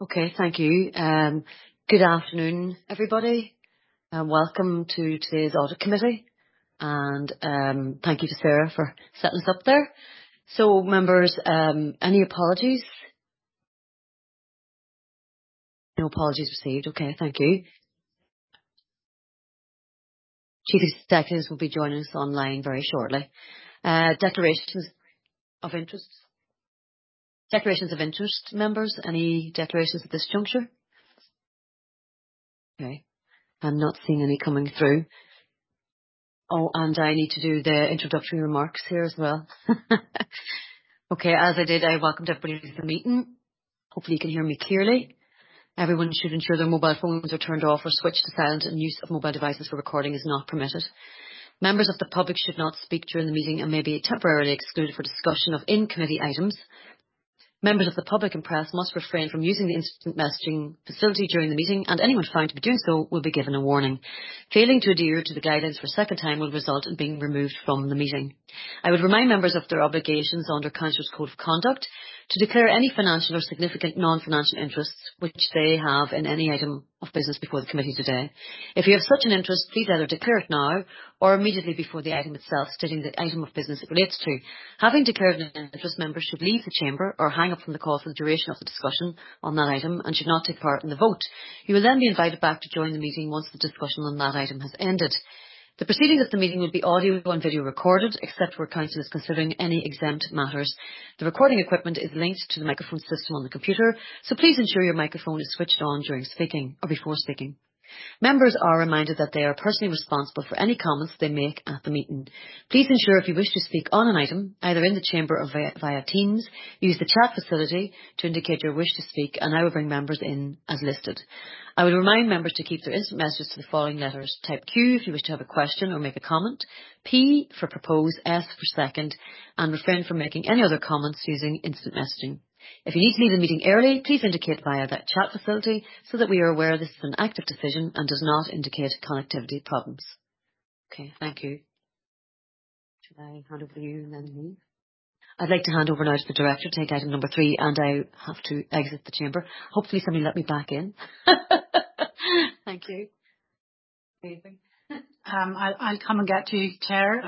Okay, thank you. Good afternoon, everybody. Welcome to today's audit committee, and thank you to Sarah for setting us up there. So, members, any apologies? No apologies received. Okay, thank you. Chief Executives will be joining us online very shortly. Declarations of interest. Declarations of interest, members. Any declarations at this juncture? Okay, I'm not seeing any coming through. Oh, and I need to do the introductory remarks here as well. Okay, as I did, I welcomed everybody to the meeting. Hopefully you can hear me clearly. Everyone should ensure their mobile phones are turned off or switched to silent, and use of mobile devices for recording is not permitted. Members of the public should not speak during the meeting and may be temporarily excluded for discussion of in-committee items. Members of the public and press must refrain from using the instant messaging facility during the meeting, and anyone found to be doing so will be given a warning. Failing to adhere to the guidelines for a second time will result in being removed from the meeting. I would remind members of their obligations under Councillors' Code of Conduct to declare any financial or significant non-financial interests which they have in any item of business before the committee today. If you have such an interest, please either declare it now or immediately before the item itself, stating the item of business it relates to. Having declared an interest, members should leave the chamber or hang up from the call for the duration of the discussion on that item and should not take part in the vote. You will then be invited back to join the meeting once the discussion on that item has ended. The proceedings of the meeting will be audio and video recorded, except where Council is considering any exempt matters. The recording equipment is linked to the microphone system on the computer, so please ensure your microphone is switched on during speaking or before speaking. Members are reminded that they are personally responsible for any comments they make at the meeting. Please ensure if you wish to speak on an item, either in the chamber or via Teams, use the chat facility to indicate your wish to speak, and I will bring members in as listed. I would remind members to keep their instant messages to the following letters. Type Q if you wish to have a question or make a comment, P for propose, S for second, and refrain from making any other comments using instant messaging. If you need to leave the meeting early, please indicate via that chat facility so that we are aware this is an active decision and does not indicate connectivity problems. Okay, thank you. Should I hand over to you and then me? I'd like to hand over now to the director to take item number 3, and I have to exit the chamber. Hopefully somebody let me back in. Thank you. Amazing. I'll come and get you, Chair.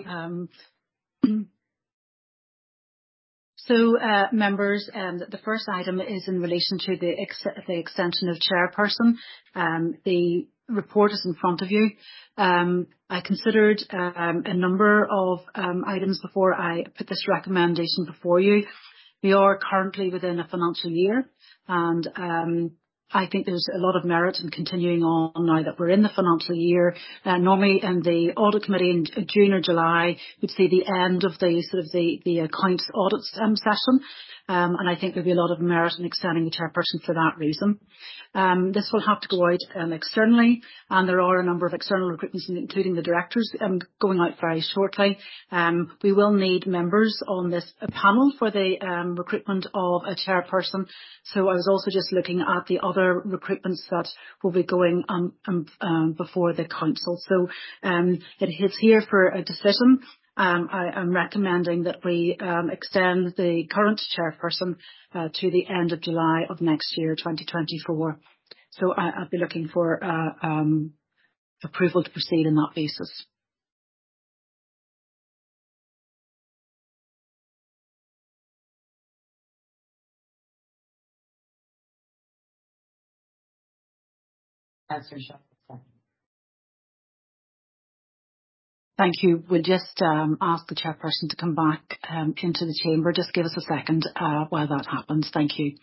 Members, the first item is in relation to the extension of chairperson. The report is in front of you. I considered a number of items before I put this recommendation before you. We are currently within a financial year, and I think there's a lot of merit in continuing on now that we're in the financial year. Normally in the audit committee in June or July, we'd see the end of the accounts audit session. And I think there'll be a lot of merit in extending the chairperson for that reason. This will have to go out externally, and there are a number of external recruitments, including the directors, going out very shortly. We will need members on this panel for the recruitment of a chairperson. So I was also just looking at the other recruitments that will be going before the council. So it is here for a decision. I am recommending that we extend the current chairperson to the end of July of next year, 2024. So I'll be looking for approval to proceed on that basis. Thank you. We'll just ask the chairperson to come back into the chamber. Just give us a second while that happens. Thank you.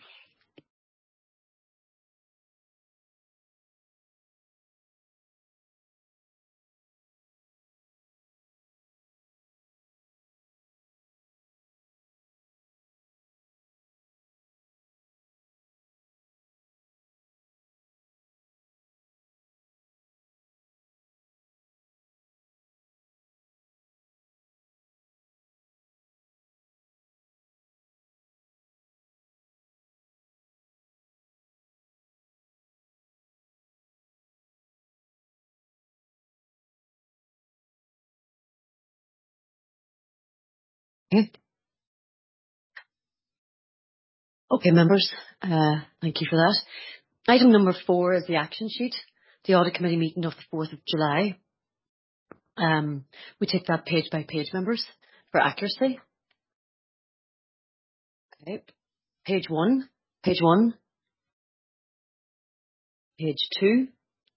Okay, members, thank you for that. Item number 4 is the action sheet, the Audit Committee meeting of the 4th of July. We take that page by page, members, for accuracy. Okay. Page 1, page 1, page 2,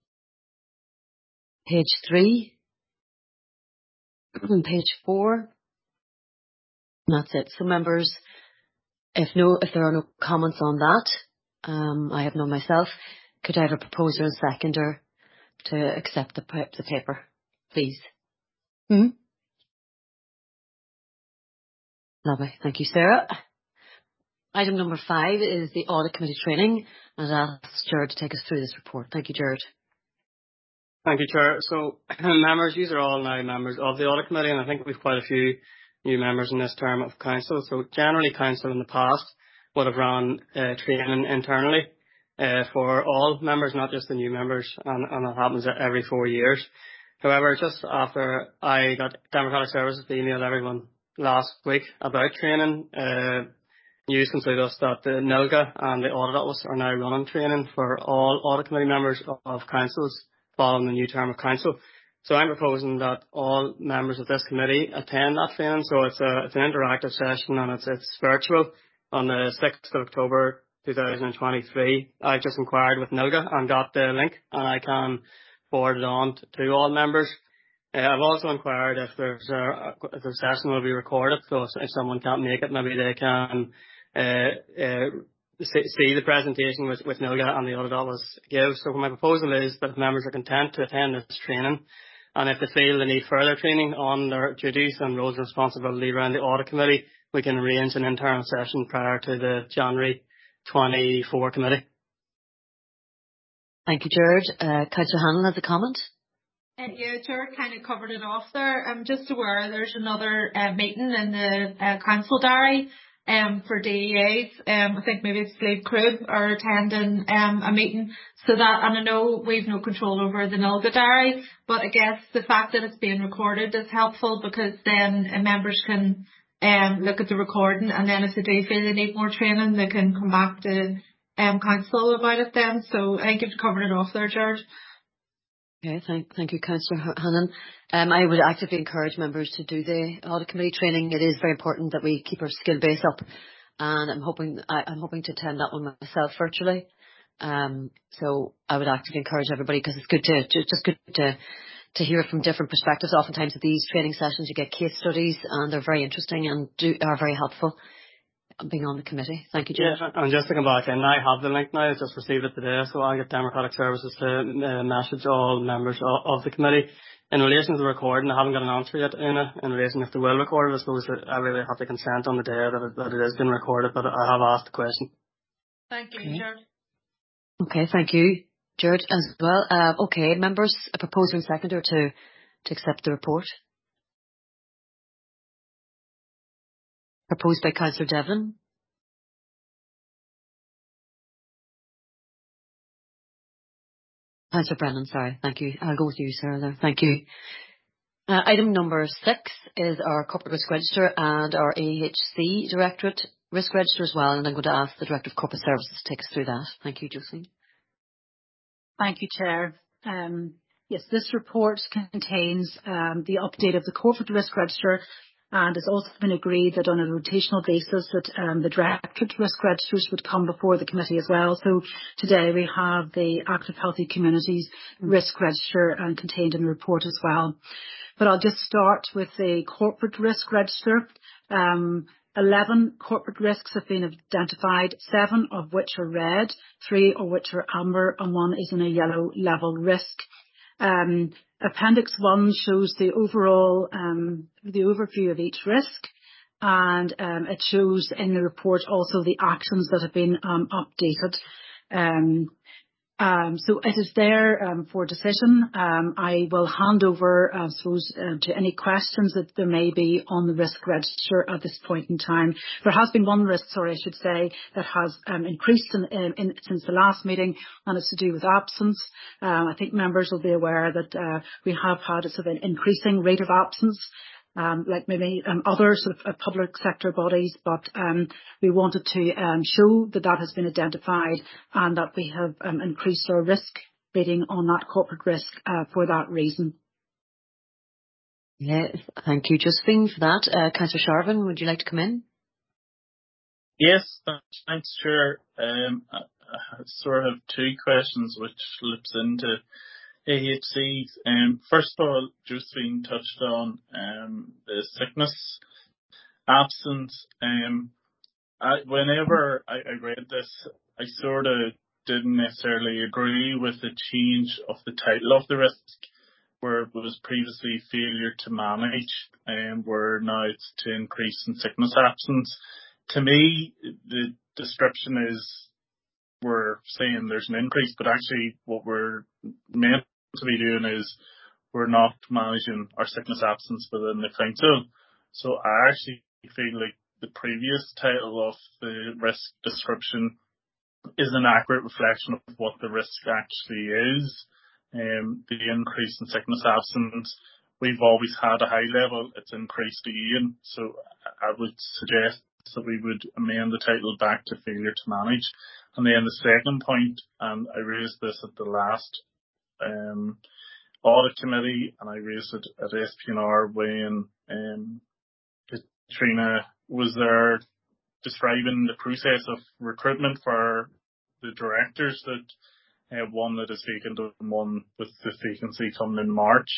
page 3, and page 4. And that's it. So, members, if there are no comments on that, I have none myself. Could I have a proposer and seconder to accept the paper, please? Lovely. Thank you, Sarah. Item number 5 is the Audit Committee training, and I'll ask Gerard to take us through this report. Thank you, Gerard. Thank you, Chair. So, members, these are all now members of the Audit Committee, and I think we've quite a few new members in this term of Council. So, generally, Council in the past would have run training internally for all members, not just the new members, and it happens every 4 years. However, just after I got Democratic Services to email everyone last week about training, news comes to us that the NILGA and the Audit Office are now running training for all Audit Committee members of councils following the new term of council. So I'm proposing that all members of this committee attend that training. So it's an interactive session, and it's virtual on the 6th of October 2023. I just inquired with NILGA and got the link, and I can forward it on to all members. I've also inquired if the session will be recorded, so if someone can't make it, maybe they can see the presentation with NILGA and the Audit Office gives. So my proposal is that if members are content to attend this training, and if they feel they need further training on their duties and roles and responsibility around the Audit Committee, we can arrange an internal session prior to the January 24 committee. Thank you, Gerard. Councillor Hanlon has a comment. Yeah, Gerard kind of covered it off there. I'm just aware there's another meeting in the council diary for DEAs. I think maybe it's Slade Crib are attending a meeting. So that, and I know we've no control over the NILGA diary, but I guess the fact that it's being recorded is helpful, because then members can look at the recording, and then if they do feel they need more training, they can come back to council about it then. So I think you've covered it off there, Gerard. Okay, thank you, Councillor Hannon. I would actively encourage members to do the Audit Committee training. It is very important that we keep our skill base up, and I'm hoping to attend that one myself virtually. So I would actively encourage everybody, because it's good to hear from different perspectives. Oftentimes at these training sessions you get case studies, and they're very interesting and are very helpful being on the committee. Thank you, James. Yeah, and just to come back in, I have the link now. I just received it today, so I'll get Democratic Services to message all members of the committee. In relation to the recording, I haven't got an answer yet, Una, in relation if they will record it. I suppose that I really have to consent on the day that it is being recorded, but I have asked the question. Thank you, Gerard. Okay, thank you, Gerard, as well. Okay, members, a proposer and seconder to accept the report. Proposed by Councillor Devlin. Councillor Brennan, sorry. Thank you. I'll go with you, Sarah, there. Thank you. Item number 6 is our Corporate Risk Register and our AHC Directorate Risk Register as well, and I'm going to ask the Director of Corporate Services to take us through that. Thank you, Josephine. Thank you, Chair. Yes, this report contains the update of the Corporate Risk Register, and it's also been agreed that on a rotational basis that the Directorate Risk Registers would come before the committee as well. So today we have the Active Healthy Communities Risk Register contained in the report as well. But I'll just start with the Corporate Risk Register. 11 corporate risks have been identified, 7 of which are red, 3 of which are amber, and 1 is in a yellow level risk. Appendix 1 shows the overall, the overview of each risk, and it shows in the report also the actions that have been updated. So it is there for decision. I will hand over, I suppose, to any questions that there may be on the risk register at this point in time. There has been one risk, sorry, I should say, that has increased since the last meeting, and it's to do with absence. I think members will be aware that we have had a sort of an increasing rate of absence. like maybe other sort of public sector bodies, but we wanted to show that that has been identified and that we have increased our risk rating on that corporate risk for that reason. Yeah, thank you, Josephine, for that. Councillor Sharvin, would you like to come in? Yes, thanks, Chair. I sort of have two questions which loops into AHCs. First of all, Josephine touched on the sickness absence. Whenever I read this, I sort of didn't necessarily agree with the change of the title of the risk, where it was previously failure to manage, and where now it's to increase in sickness absence. To me, the description is we're saying there's an increase, but actually what we're meant to be doing is we're not managing our sickness absence within the council. So I actually feel like the previous title of the risk description is an accurate reflection of what the risk actually is. The increase in sickness absence, we've always had a high level, it's increased again. So I would suggest that we would amend the title back to failure to manage. And then the second point, and I raised this at the last audit committee, and I raised it at SPNR when Katrina was there describing the process of recruitment for the directors, that one that is vacant and one with the vacancy coming in March.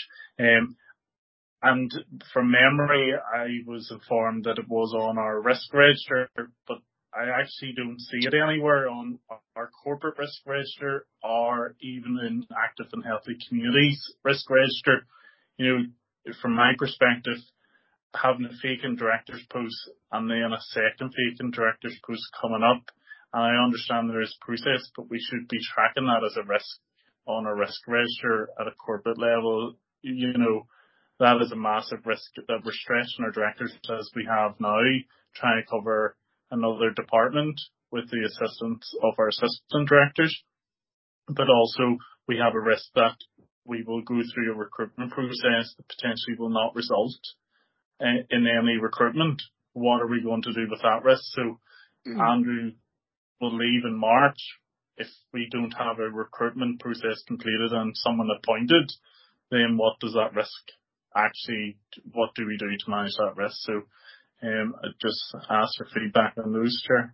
And from memory, I was informed that it was on our risk register, but I actually don't see it anywhere on our corporate risk register or even in Active and Healthy Communities risk register. You know, from my perspective, having a vacant director's post and then a second vacant director's post coming up, and I understand there is a process, but we should be tracking that as a risk on a risk register at a corporate level. You know, that is a massive risk that we're stretching our directors as we have now, trying to cover another department with the assistance of our assistant directors. But also we have a risk that we will go through a recruitment process that potentially will not result in any recruitment. What are we going to do with that risk? So Andrew will leave in March. If we don't have a recruitment process completed and someone appointed, then what does that risk actually, what do we do to manage that risk? So I just ask for feedback on those, Chair.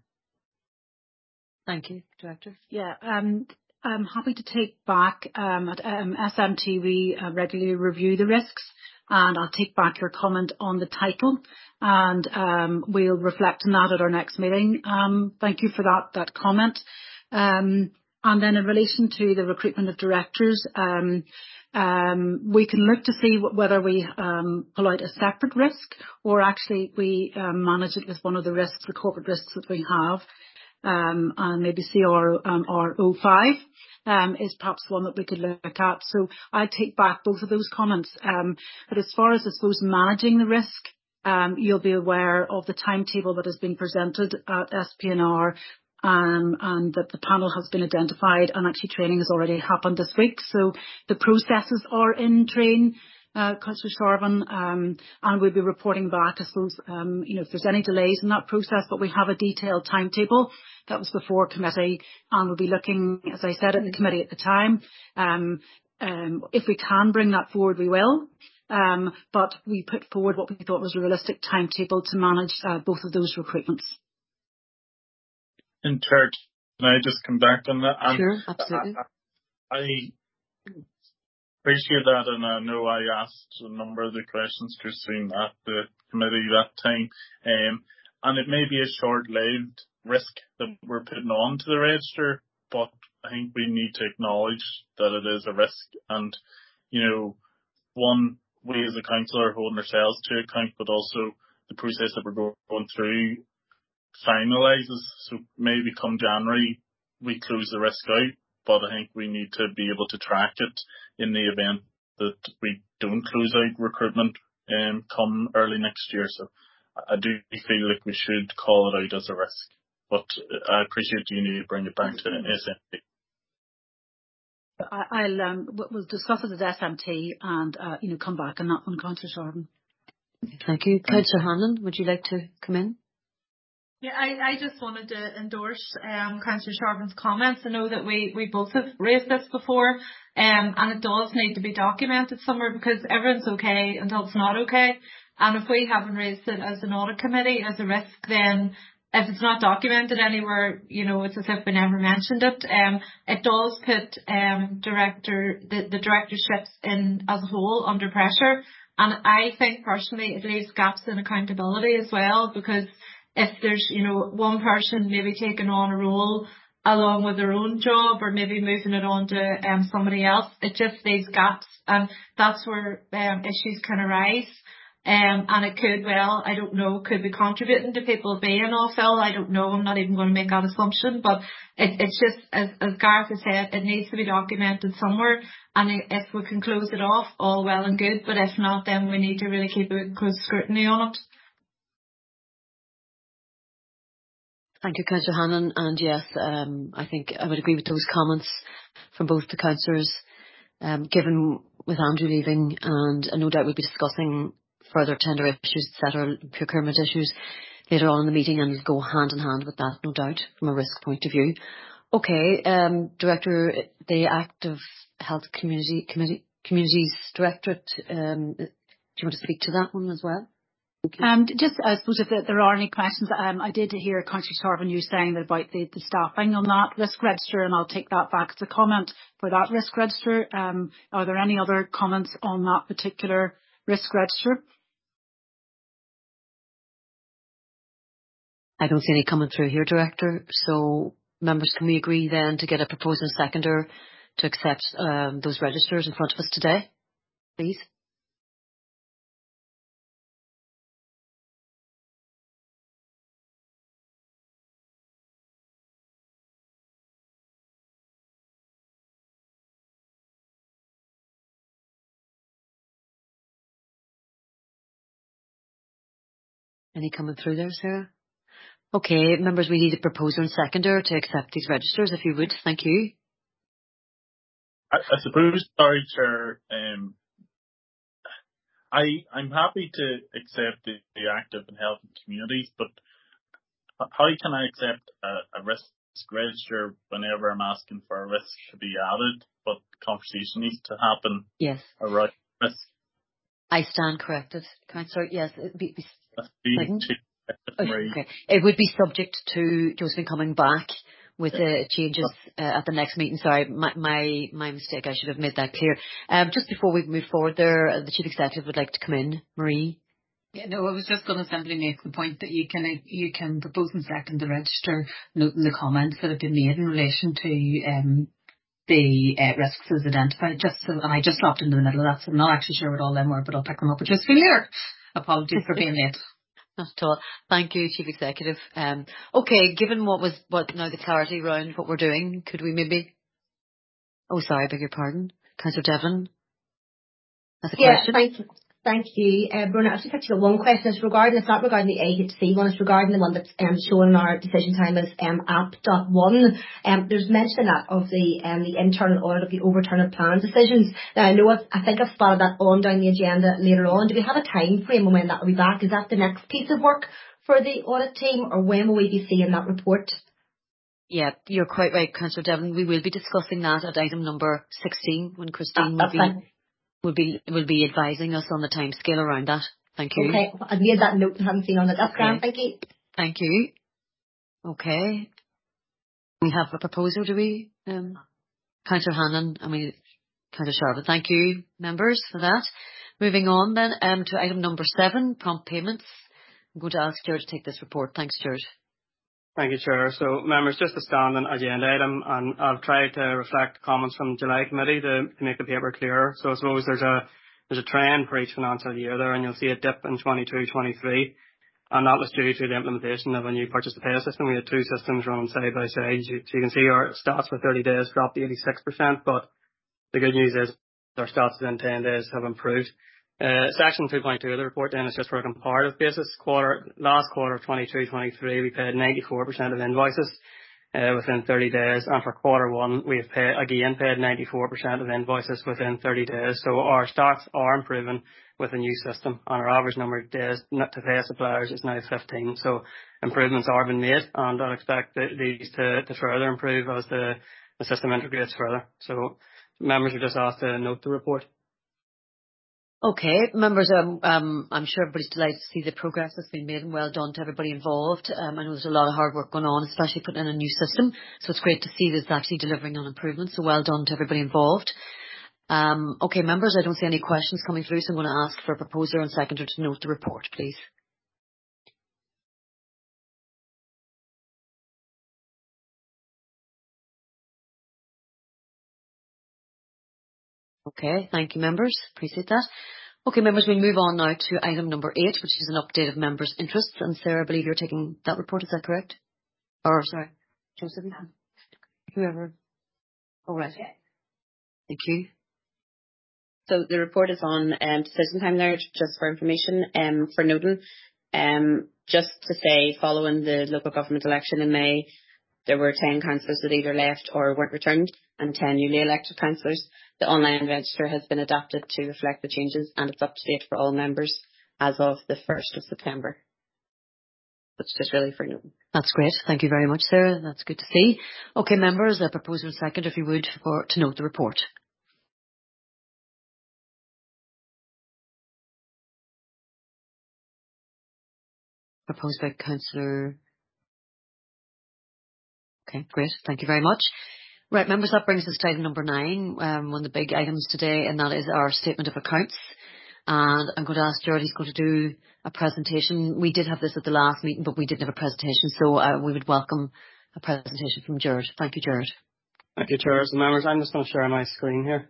Thank you, Director. Yeah, I'm happy to take back at SMT we regularly review the risks, and I'll take back your comment on the title, and we'll reflect on that at our next meeting. Thank you for that comment. And then in relation to the recruitment of directors, we can look to see whether we pull out a separate risk or actually we manage it with one of the risks, the corporate risks that we have. And maybe CR05 is perhaps one that we could look at. So I take back both of those comments. But as far as, I suppose, managing the risk, you'll be aware of the timetable that has been presented at SPNR, and that the panel has been identified, and actually training has already happened this week. So the processes are in train, Councillor Sharvin, and we'll be reporting back, I suppose, if there's any delays in that process, but we have a detailed timetable that was before committee, and we'll be looking, as I said, at the committee at the time. If we can bring that forward, we will. But we put forward what we thought was a realistic timetable to manage both of those recruitments. In Chair, can I just come back on that? Sure, absolutely. I appreciate that, and I know I asked a number of the questions Christine at the committee that time, and it may be a short-lived risk that we're putting on to the register, but I think we need to acknowledge that it is a risk, and one, we as a council are holding ourselves to account, but also the process that we're going through finalises. So maybe come January we close the risk out, but I think we need to be able to track it in the event that we don't close out recruitment come early next year. So I do feel like we should call it out as a risk, but I appreciate you need to bring it back to SMT. We'll discuss it as SMT and come back on that one, Councillor Sharvin. Thank you. Councillor Hanlon, would you like to come in? Yeah, I just wanted to endorse Councillor Sharpin's comments. I know that we both have raised this before, and it does need to be documented somewhere, because everyone's okay until it's not okay. And if we haven't raised it as an audit committee as a risk, then if it's not documented anywhere, it's as if we never mentioned it. It does put the directorships in as a whole under pressure, and I think personally it leaves gaps in accountability as well, because if there's, one person maybe taking on a role along with their own job, or maybe moving it on to somebody else, it just leaves gaps, and that's where issues can arise. And it could, I don't know, could be contributing to people being off ill. I don't know. I'm not even going to make that assumption, but it's just, as Gareth has said, it needs to be documented somewhere. And if we can close it off, all well and good. But if not, then we need to really keep a close scrutiny on it. Thank you, Councillor Hanlon. And yes, I think I would agree with those comments from both the councillors. Given with Andrew leaving, and no doubt we'll be discussing further tender issues, etc., procurement issues later on in the meeting, and go hand in hand with that, no doubt, from a risk point of view. Okay, Director, the Active Health Communities Directorate, do you want to speak to that one as well? Okay. Just, I suppose, if there are any questions, I did hear Councillor Sharpin, you saying that about the staffing on that risk register, and I'll take that back as a comment for that risk register. Are there any other comments on that particular risk register? I don't see any coming through here, Director. So, members, can we agree then to get a proposal seconder to accept those registers in front of us today, please? Any coming through there, Sarah? Okay, members, we need a proposer and seconder to accept these registers, if you would. Thank you. I suppose, sorry, Chair, I'm happy to accept the Active and Health and Communities, but how can I accept a risk register whenever I'm asking for a risk to be added, but conversation needs to happen? Yes. Around risk. I stand corrected, Councillor. Yes, Okay. It would be subject to Josephine coming back with the changes at the next meeting. Sorry, my mistake. I should have made that clear. Just before we move forward there, the Chief Executive would like to come in. Marie? Yeah, no, I was just going to simply make the point that you can propose and second the register, noting the comments that have been made in relation to the risks as identified. And I just dropped into the middle of that, so I'm not actually sure what all them were, but I'll pick them up with just later. Apologies for being late. Not at all. Thank you, Chief Executive. Okay, given what now the clarity around what we're doing, could we maybe... Oh, sorry, I beg your pardon. Councillor Devlin has a question. Thank you, Bruna. I've just actually got one question. It's not regarding the AHC one, it's regarding the one that's shown in our decision time as app.1. There's mention that of the internal audit of the overturn of plan decisions. Now, I think I've spotted that on down the agenda later on. Do we have a time frame on when that will be back? Is that the next piece of work for the audit team, or when will we be seeing that report? Yeah, you're quite right, Councillor Devlin. We will be discussing that at item number 16 when Christine will be advising us on the timescale around that. Thank you. Okay, I've made that note and haven't seen on it. That's grand. Thank you. Thank you. Okay. We have a proposal, do we? Councillor Hanlon, Councillor Sharpin. Thank you, members, for that. Moving on then to item number 7, prompt payments. I'm going to ask Stuart to take this report. Thanks, Stuart. Thank you, Chair. So, members, just a standing agenda item, and I've tried to reflect comments from the July committee to make the paper clearer. So I suppose there's a trend for each financial year there, and you'll see a dip in 22-23, and that was due to the implementation of a new purchase to pay system. We had two systems running side by side. So you can see our stats for 30 days dropped to 86%, but the good news is our stats within 10 days have improved. Section 2.2 of the report then is just for a comparative basis. Last quarter of 22-23, we paid 94% of invoices. within 30 days. And for quarter one, we've paid 94% of invoices within 30 days. So our stats are improving with the new system, and our average number of days not to pay suppliers is now 15. So improvements are being made, and I'd expect these to further improve as the system integrates further. So members are just asked to note the report. Okay, members, I'm sure everybody's delighted to see the progress that's been made, and well done to everybody involved. I know there's a lot of hard work going on, especially putting in a new system. So it's great to see this actually delivering on improvements. So well done to everybody involved. Okay, members, I don't see any questions coming through, so I'm going to ask for a proposer and seconder to note the report, please. Okay, thank you, members. Appreciate that. Okay, members, we move on now to item number 8, which is an update of members' interests. And Sarah, I believe you're taking that report, is that correct? Or, sorry, Joseph? Whoever. All right. Thank you. So the report is on decision time there, just for information, for noting. Just to say, following the local government election in May, there were 10 councillors that either left or weren't returned, and 10 newly elected councillors. The online register has been adapted to reflect the changes, and it's up to date for all members as of the 1st of September. That's just really for noting. That's great. Thank you very much, Sarah. That's good to see. Okay, members, a proposer and second, if you would, to note the report. Proposed by Councillor. Okay, great. Thank you very much. Right, members, that brings us to item number 9, one of the big items today, and that is our statement of accounts. And I'm going to ask Gerard, he's going to do a presentation. We did have this at the last meeting, but we didn't have a presentation, so we would welcome a presentation from Gerard. Thank you, Gerard. Thank you, Chair. So members, I'm just going to share my screen here.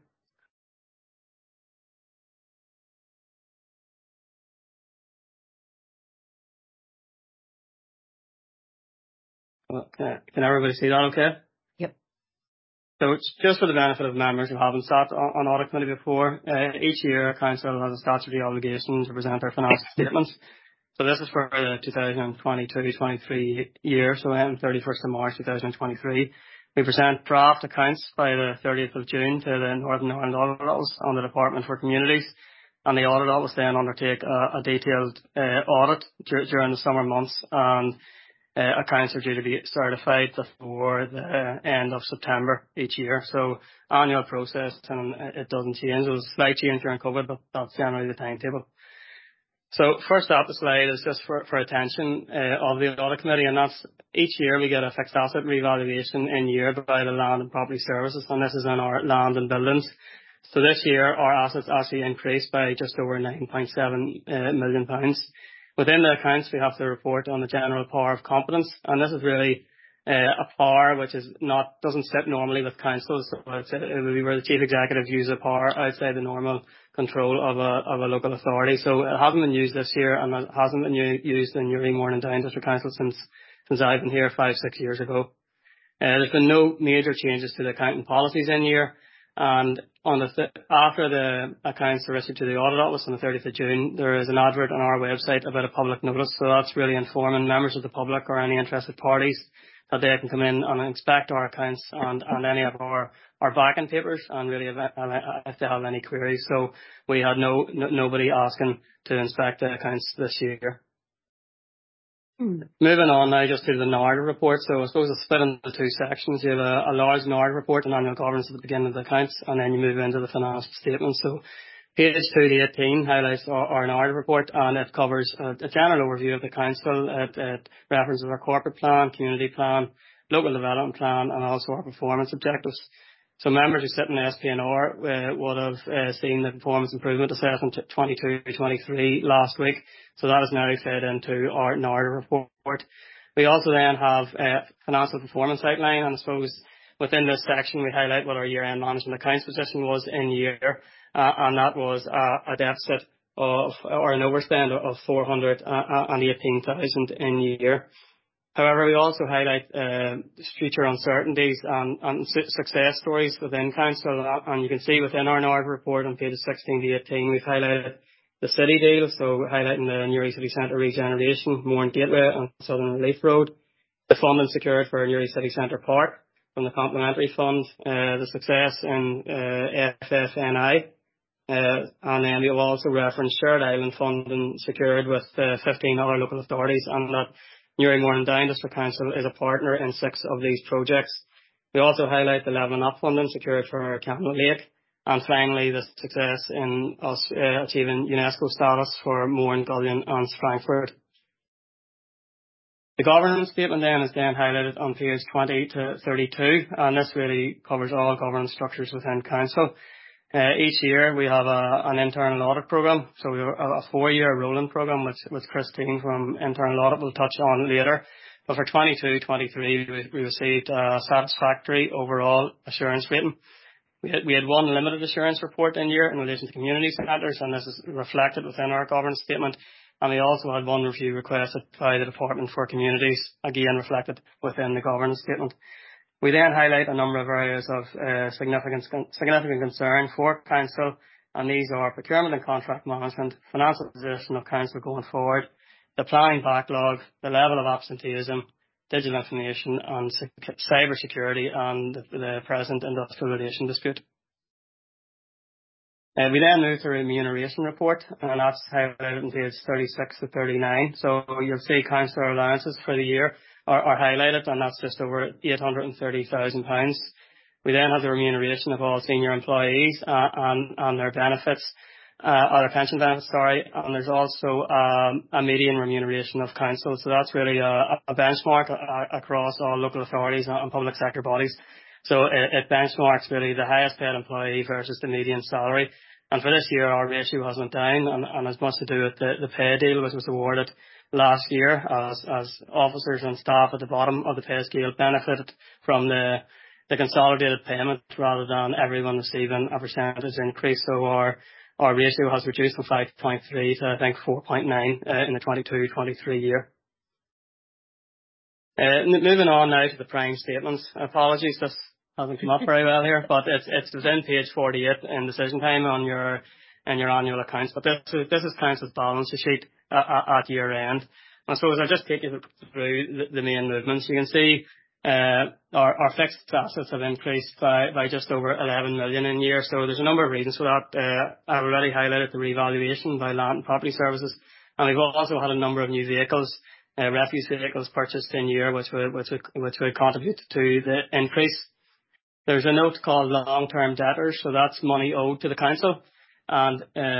Okay. Can everybody see that okay? Yep. So it's just for the benefit of members who haven't sat on audit committee before. Each year, Council has a statutory obligation to present their financial statements. So this is for the 2022-23 year, so on 31st of March 2023. We present draft accounts by the 30th of June to the Northern Ireland Audit Office and the Department for Communities. And the Audit Office then undertake a detailed audit during the summer months, and accounts are due to be certified before the end of September each year. So annual process, and it doesn't change. There was a slight change during COVID, but that's generally the timetable. So first up the slide is just for attention of the audit committee, and that's each year we get a fixed asset revaluation in year by the Land and Property Services, and this is in our land and buildings. So this year our assets actually increased by just over £9.7 million. Within the accounts, we have to report on the general power of competence, and this is really a power which doesn't sit normally with councils. So it would be where the chief executive uses a power outside the normal control of a local authority. So it hasn't been used this year, and it hasn't been used in Uri, Mourne and Down District Council since I've been here 5-6 years ago. There's been no major changes to the accounting policies in year. And after the accounts are issued to the Audit Office on the 30th of June, there is an advert on our website about a public notice. So that's really informing members of the public or any interested parties that they can come in and inspect our accounts and any of our backing papers, and really if they have any queries. So we had nobody asking to inspect the accounts this year. Moving on now just to the NARD report. So I suppose it's split into two sections. You have a large NARD report and annual governance at the beginning of the accounts, and then you move into the financial statements. So page 2 to 18 highlights our NARD report, and it covers a general overview of the council. It references our corporate plan, community plan, local development plan, and also our performance objectives. So members who sit in the SPNR would have seen the performance improvement assessment 22-23 last week. So that is now fed into our NARD report. We also then have a financial performance outline, and I suppose within this section we highlight what our year-end management accounts position was in year, and that was a deficit of, or an overspend of 418,000 in year. However, we also highlight future uncertainties and success stories within council, and you can see within our NARD report on pages 16 to 18, we've highlighted the city deal, so highlighting the Newry City Centre regeneration, Mourne Gateway and Southern Relief Road. The funding secured for Newry City Centre Park from the Complementary Fund, the success in FFNI, and then we have also referenced shared island funding secured with 15 other local authorities, and that Newry Mourne and Down District Council is a partner in 6 of these projects. We also highlight the Levelling Up funding secured for Camelot Lake, and finally the success in us achieving UNESCO status for Mourne, Gullion and Frankfurt. The governance statement then is highlighted on page 20 to 32, and this really covers all governance structures within council. Each year we have an internal audit programme, so we have a 4-year rolling programme which Christine from internal audit will touch on later. But for 22-23 we received a satisfactory overall assurance rating. We had 1 limited assurance report in year in relation to community centres, and this is reflected within our governance statement. And we also had 1 review requested by the Department for Communities, again reflected within the governance statement. We then highlight a number of areas of significant concern for council, and these are procurement and contract management, financial position of council going forward, the planning backlog, the level of absenteeism, digital information and cyber security, and the present industrial relation dispute. We then move to remuneration report, and that's highlighted on page 36 to 39. So you'll see councillor allowances for the year are highlighted, and that's just over £830,000. We then have the remuneration of all senior employees and their benefits, or their pension benefits, and there's also a median remuneration of council. So that's really a benchmark across all local authorities and public sector bodies. So it benchmarks really the highest paid employee versus the median salary. And for this year, our ratio has went down, and has much to do with the pay deal which was awarded last year, as officers and staff at the bottom of the pay scale benefited from the consolidated payment rather than everyone receiving a percentage increase. So our ratio has reduced from 5.3 to I think 4.9 in the 22-23 year. Moving on now to the prime statements. Apologies, this hasn't come up very well here, but it's within page 48 in decision time on your annual accounts. But this is council's balance sheet at year end. And so as I just take you through the main movements, you can see our fixed assets have increased by just over 11 million in year. So there's a number of reasons for that. I've already highlighted the revaluation by Land and Property Services, and we've also had a number of new vehicles, refuse vehicles purchased in year, which would contribute to the increase. There's a note called long-term debtors, so that's money owed to the council, and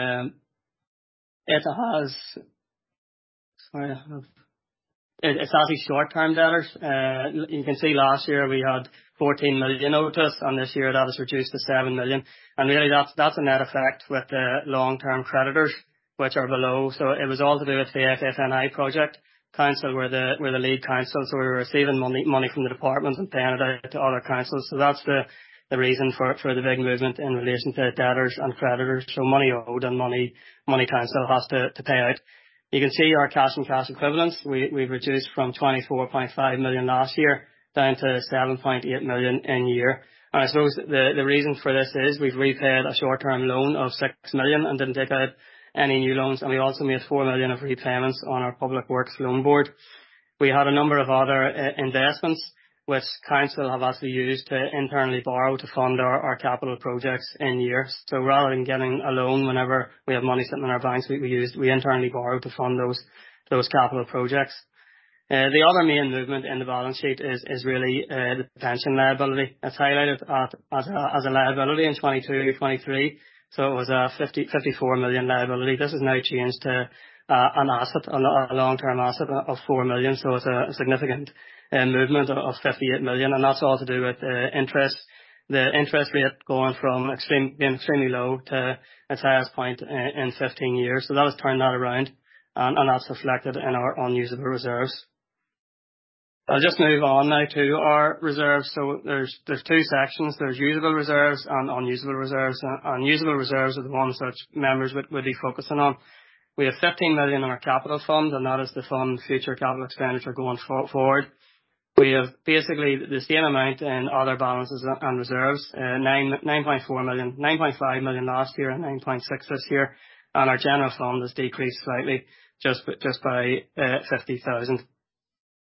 it's actually short-term debtors. You can see last year we had 14 million owed to us, and this year that is reduced to 7 million. And really that's a net effect with the long-term creditors, which are below. So it was all to do with the FFNI project. Council were the lead council, so we were receiving money from the department and paying it out to other councils. So that's the reason for the big movement in relation to debtors and creditors. So money owed and money council has to pay out. You can see our cash and cash equivalents. We've reduced from 24.5 million last year down to 7.8 million in year. And I suppose the reason for this is we've repaid a short-term loan of 6 million and didn't take out any new loans, and we also made 4 million of repayments on our Public Works loan board. We had a number of other investments which council have actually used to internally borrow to fund our capital projects in year. So rather than getting a loan whenever we have money sitting in our banks, we internally borrow to fund those capital projects. The other main movement in the balance sheet is really the pension liability. It's highlighted as a liability in 22-23. So it was a 54 million liability. This is now changed to an asset, a long-term asset of 4 million. So it's a significant movement of 58 million, and that's all to do with interest. The interest rate going from being extremely low to its highest point in 15 years. So that has turned that around, and that's reflected in our unusable reserves. I'll just move on now to our reserves. So there's 2 sections. There's usable reserves and unusable reserves. Unusable reserves are the ones that members would be focusing on. We have 15 million in our capital fund, and that is to fund future capital expenditure going forward. We have basically the same amount in other balances and reserves, 9.4 million, 9.5 million last year and 9.6 this year. And our general fund has decreased slightly, just by 50,000.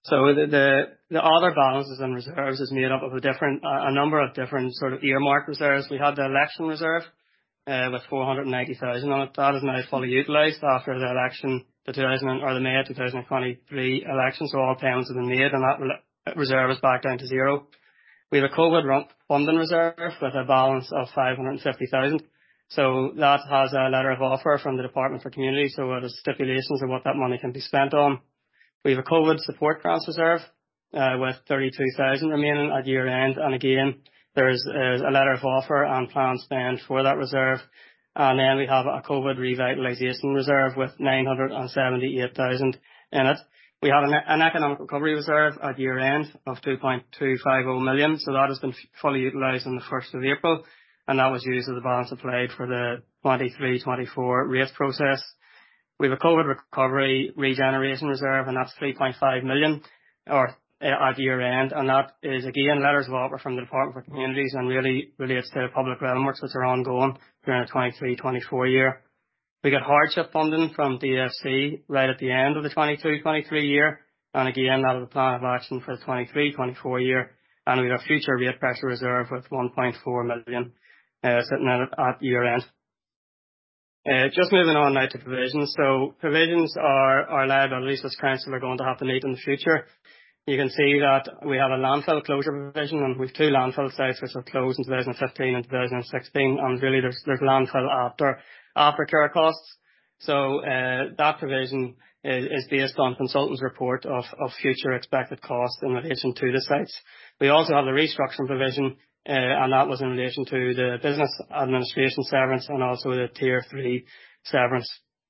So the other balances and reserves is made up of a number of different sort of earmarked reserves. We had the election reserve with 490,000 on it. That is now fully utilised after the election, the May 2023 election. So all payments have been made, and that reserve is back down to zero. We have a COVID funding reserve with a balance of 550,000. So that has a letter of offer from the Department for Community, so it has stipulations of what that money can be spent on. We have a COVID support grants reserve with 32,000 remaining at year end, and again there's a letter of offer and planned spend for that reserve. And then we have a COVID revitalisation reserve with 978,000 in it. We have an economic recovery reserve at year end of 2.250 million, so that has been fully utilised on the 1st of April, and that was used as a balance applied for the 23-24 rate process. We have a COVID recovery regeneration reserve, and that's 3.5 million at year end, and that is again letters of offer from the Department for Communities and really relates to public realm works which are ongoing during the 23-24 year. We got hardship funding from DFC right at the end of the 22-23 year, and again that is a plan of action for the 23-24 year, and we have a future rate pressure reserve with 1.4 million sitting at year end. Just moving on now to provisions. So provisions are liabilities which council are going to have to meet in the future. You can see that we have a landfill closure provision, and we have two landfill sites which were closed in 2015 and 2016, and really there's landfill aftercare costs. So that provision is based on consultants' report of future expected costs in relation to the sites. We also have the restructuring provision, and that was in relation to the business administration severance and also the Tier 3 severance.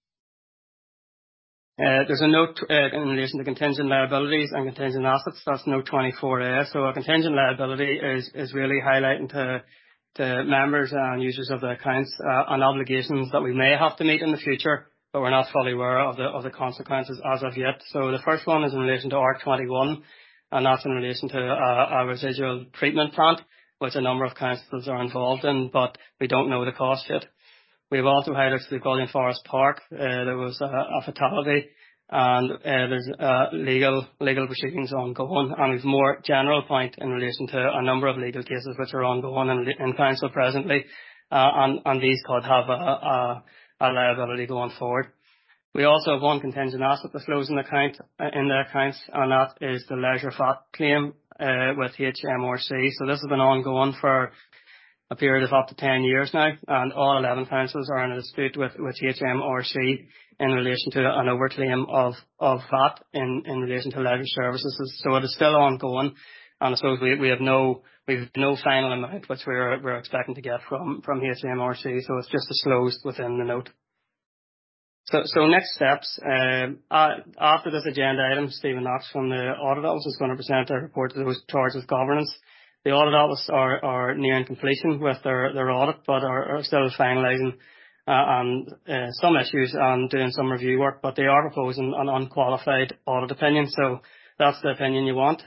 There's a note in relation to contingent liabilities and contingent assets. That's note 24A. So a contingent liability is really highlighting to members and users of the accounts on obligations that we may have to meet in the future, but we're not fully aware of the consequences as of yet. So the first one is in relation to ARC21, and that's in relation to a residual treatment plant, which a number of councils are involved in, but we don't know the cost yet. We've also highlighted the Gullion Forest Park. There was a fatality, and there's legal proceedings ongoing, and we've more general point in relation to a number of legal cases which are ongoing in council presently, and these could have a liability going forward. We also have one contingent asset that flows in the accounts, and that is the leisure fat claim with HMRC. So this has been ongoing for a period of up to 10 years now, and all 11 councils are in a dispute with HMRC in relation to an overclaim of VAT in relation to leisure services. So it is still ongoing, and I suppose we have no final amount which we're expecting to get from HMRC. So it's just disclosed within the note. So next steps, after this agenda item, Stephen Knox from the Audit Office is going to present a report to those charged with governance. The Audit Office are nearing completion with their audit, but are still finalising some issues and doing some review work, but they are proposing an unqualified audit opinion. So that's the opinion you want.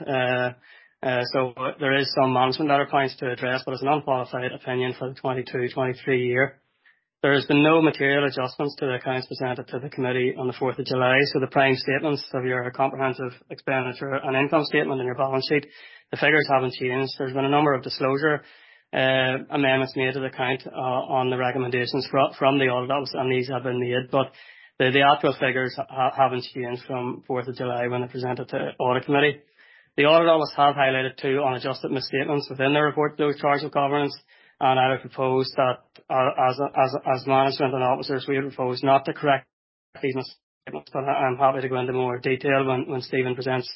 So there is some management letter points to address, but it's an unqualified opinion for the 22-23 year. There has been no material adjustments to the accounts presented to the committee on the 4th of July. So the prime statements of your comprehensive expenditure and income statement and your balance sheet, the figures haven't changed. There's been a number of disclosure amendments made to the account on the recommendations from the Audit Office, and these have been made, but the actual figures haven't changed from 4th of July when they presented to the Audit Committee. The Audit Office have highlighted two unadjusted misstatements within the report to those charged with governance, and I would propose that as management and officers, we would propose not to correct these misstatements, but I'm happy to go into more detail when Stephen presents.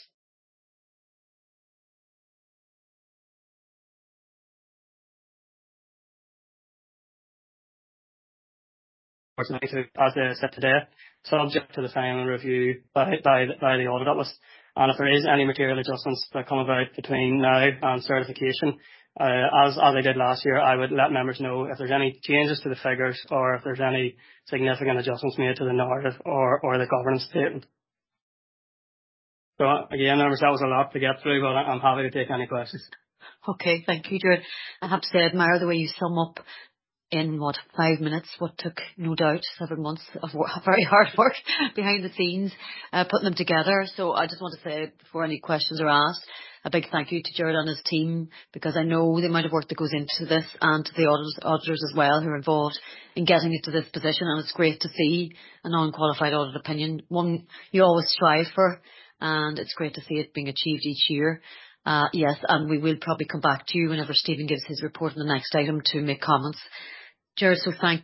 As they said today, subject to the final review by the Audit Office. And if there is any material adjustments that come about between now and certification, as I did last year, I would let members know if there's any changes to the figures or if there's any significant adjustments made to the narrative or the governance statement. So again, members, that was a lot to get through, but I'm happy to take any questions. Okay, thank you, Jared. I have to say, I admire the way you sum up in 5 minutes, what took no doubt 7 months of very hard work behind the scenes, putting them together. So I just want to say, before any questions are asked, a big thank you to Gerard and his team, because I know the amount of work that goes into this, and to the auditors as well who are involved in getting it to this position. And it's great to see a non-qualified audit opinion, one you always strive for, and it's great to see it being achieved each year. Yes, and we will probably come back to you whenever Stephen gives his report on the next item to make comments. Gerard, so thank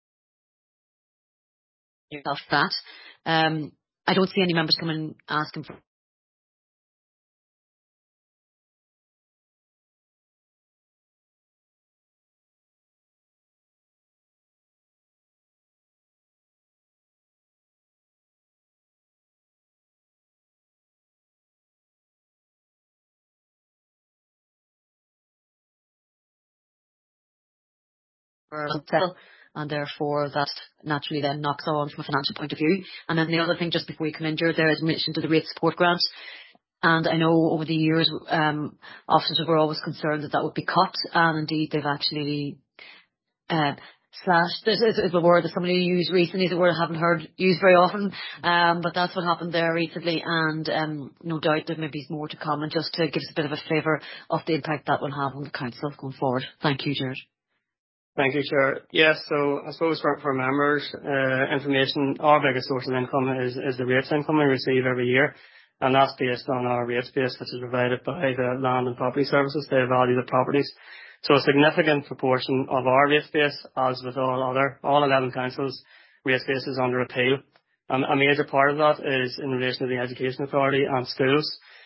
you for that. I don't see any members coming asking for and therefore that naturally then knocks on from a financial point of view. And then the other thing, just before you come in, Gerard, there is mention to the rate support grants. And I know over the years, officers were always concerned that would be cut, and indeed they've actually slashed. This is a word that somebody used recently, is a word I haven't heard used very often, but that's what happened there recently, and no doubt there may be more to come, and just to give us a bit of a flavour of the impact that will have on the council going forward. Thank you, Gerard. Thank you, Chair. Yes, so I suppose for members, information, our biggest source of income is the rates income we receive every year, and that's based on our rates base, which is provided by the Land and Property Services. They value the properties. So a significant proportion of our rate base, as with all 11 councils, rate base is under appeal. A major part of that is in relation to the Education Authority and schools.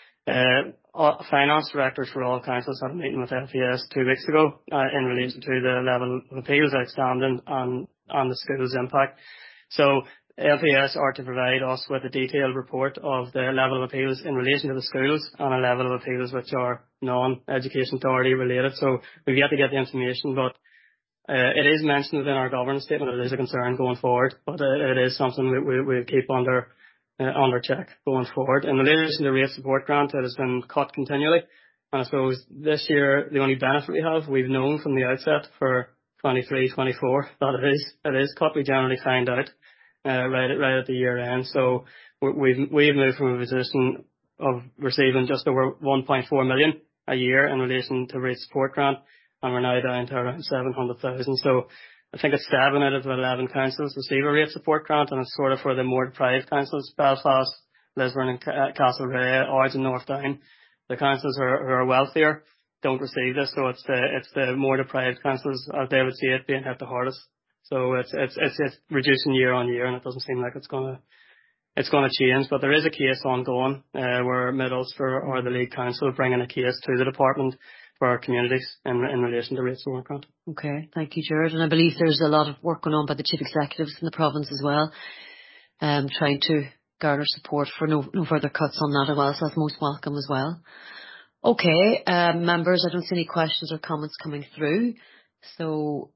Finance directors for all councils had a meeting with LPS 2 weeks ago in relation to the level of appeals outstanding and the schools' impact. So LPS are to provide us with a detailed report of the level of appeals in relation to the schools and a level of appeals which are non-Education Authority related. So we've yet to get the information, but it is mentioned within our governance statement. It is a concern going forward, but it is something we'll keep under check going forward. In relation to the rate support grant, it has been cut continually. And I suppose this year, the only benefit we've known from the outset for 23-24 that it is cut. We generally find out right at the year end. So we've moved from a position of receiving just over 1.4 million a year in relation to rate support grant, and we're now down to around 700,000. So I think it's 7 out of 11 councils receive a rate support grant, and it's sort of for the more deprived councils, Belfast, Lisburn and Castlereagh, Ards and North Down. The councils who are wealthier don't receive this, so it's the more deprived councils, as they would see it, being hit the hardest. So it's reducing year on year, and it doesn't seem like it's gonna change. But there is a case ongoing where Mid-Ulster or the League Council are bringing a case to the department for our communities in relation to rates support grant. Okay, thank you, Gerard. And I believe there's a lot of work going on by the chief executives in the province as well, trying to garner support for no further cuts on that as well. So that's most welcome as well. Okay, members, I don't see any questions or comments coming through. So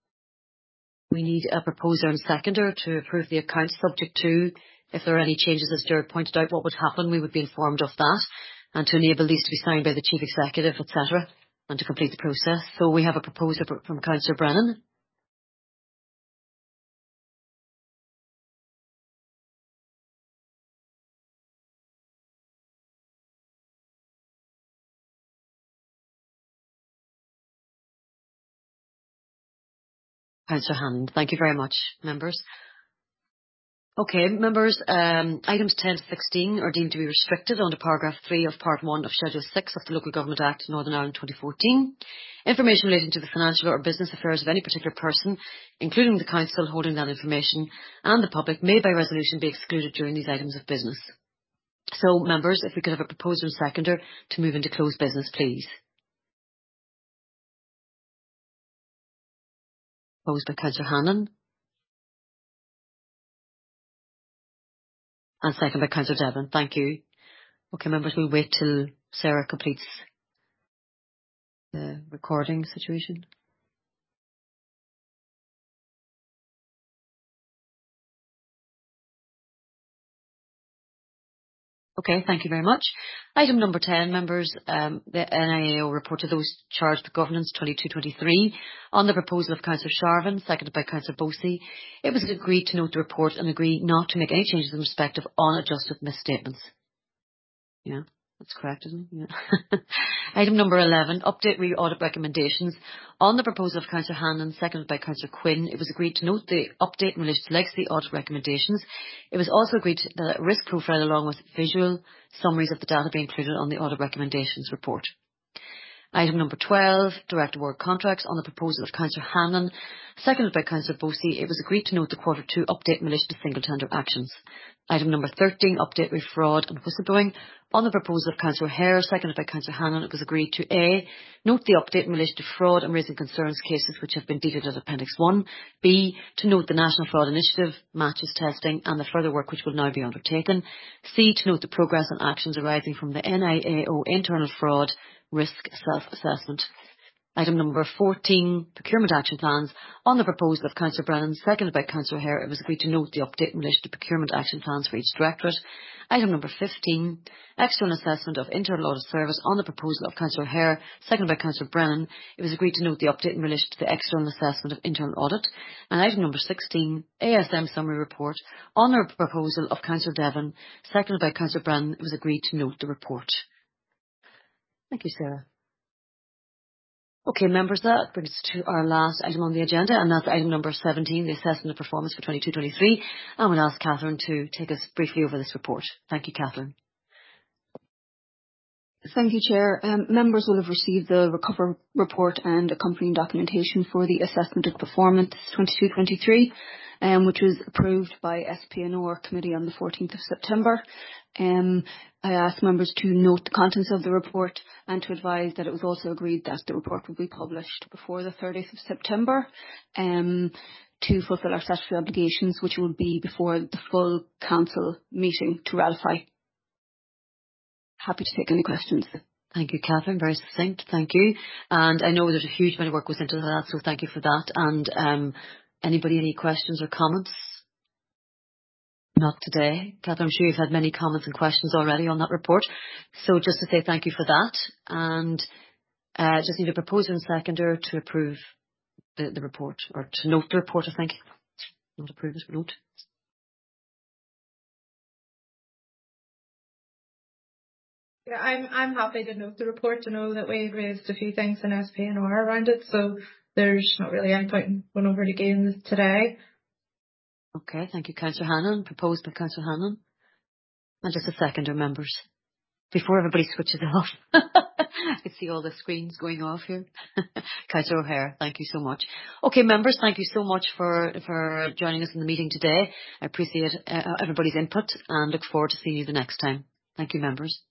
we need a proposer and seconder to approve the accounts, subject to, if there are any changes, as Gerard pointed out, what would happen, we would be informed of that, and to enable these to be signed by the chief executive, etc., and to complete the process. So we have a proposer from Councillor Brennan. Councillor Hannon. Thank you very much, members. Okay, members, items 10 to 16 are deemed to be restricted under paragraph 3 of part 1 of schedule 6 of the Local Government Act Northern Ireland 2014. Information relating to the financial or business affairs of any particular person, including the council holding that information, and the public, may by resolution be excluded during these items of business. So, members, if we could have a proposer and seconder to move into closed business, please. Proposed by Councillor Hannon. And second by Councillor Devlin. Thank you. Okay, members, we'll wait till Sarah completes the recording situation. Okay, thank you very much. Item number 10, members, the NIAO report to those charged with governance 22-23 on the proposal of Councillor Sharvin, seconded by Councillor Bosey. It was agreed to note the report and agree not to make any changes in respect of unadjusted misstatements. Yeah, that's correct, isn't it? Yeah. Item number 11, update re-audit recommendations. On the proposal of Councillor Hannon, seconded by Councillor Quinn, it was agreed to note the update in relation to legacy audit recommendations. It was also agreed that a risk profile along with visual summaries of the data be included on the audit recommendations report. Item number 12, Direct Award Contracts. On the proposal of Councillor Hannon, seconded by Councillor Bosey, it was agreed to note the Q2 update in relation to single tender actions. Item number 13, update with fraud and whistleblowing. On the proposal of Councillor Hare, seconded by Councillor Hannon, it was agreed to A, note the update in relation to fraud and raising concerns cases which have been dated as Appendix 1. B, to note the National Fraud Initiative, matches testing and the further work which will now be undertaken. C, to note the progress and actions arising from the NIAO internal fraud risk self-assessment. Item number 14, procurement action plans. On the proposal of Councillor Brennan, seconded by Councillor Hare, it was agreed to note the update in relation to procurement action plans for each directorate. Item number 15, external assessment of internal audit service. On the proposal of Councillor Hare, seconded by Councillor Brennan, it was agreed to note the update in relation to the external assessment of internal audit. And item number 16, ASM summary report. On the proposal of Councillor Devon, seconded by Councillor Brennan, it was agreed to note the report. Thank you, Sarah. Okay, members, that brings us to our last item on the agenda, and that's item number 17, the assessment of performance for 22-23. And we'll ask Catherine to take us briefly over this report. Thank you, Catherine. Thank you, Chair. Members will have received the Recover report and accompanying documentation for the assessment of performance 22-23, which was approved by SP&OR Committee on the 14th of September. I asked members to note the contents of the report and to advise that it was also agreed that the report will be published before the 30th of September to fulfil our statutory obligations, which will be before the full council meeting to ratify. Happy to take any questions. Thank you, Catherine. Very succinct. Thank you. And I know there's a huge amount of work goes into that, so thank you for that. And anybody, any questions or comments? Not today. Catherine, I'm sure you've had many comments and questions already on that report. So just to say thank you for that. And just need a proposer and seconder to approve the report, or to note the report, I think. Not approve it, but note. Yeah, I'm happy to note the report, to know that we raised a few things in SP&OR around it, so there's not really any point in going over it again today. Okay, thank you, Councillor Hannon. Proposed by Councillor Hannon. And just a seconder, members. Before everybody switches off. I can see all the screens going off here. Councillor O'Hare, thank you so much. Okay, members, thank you so much for joining us in the meeting today. I appreciate everybody's input and look forward to seeing you the next time. Thank you, members.